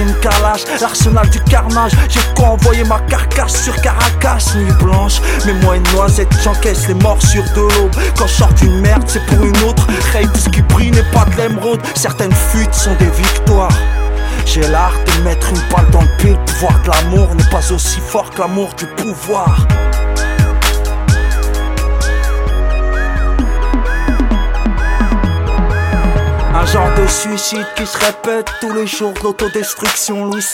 une calage, l'arsenal du carnage. J'ai quoi envoyer ma carcasse sur Caracas. Nuit blanche, mets-moi une noisette, j'encaisse les morsures de l'aube. Quand je sors d'une merde, c'est pour une autre. Hey, tout ce qui brille n'est pas de l'émeraude. Certaines fuites sont des victoires. J'ai l'art de mettre une balle dans le pied. Le pouvoir de l'amour n'est pas aussi fort que l'amour du pouvoir. Un genre de suicide qui se répète tous les jours de l'autodestruction. Louis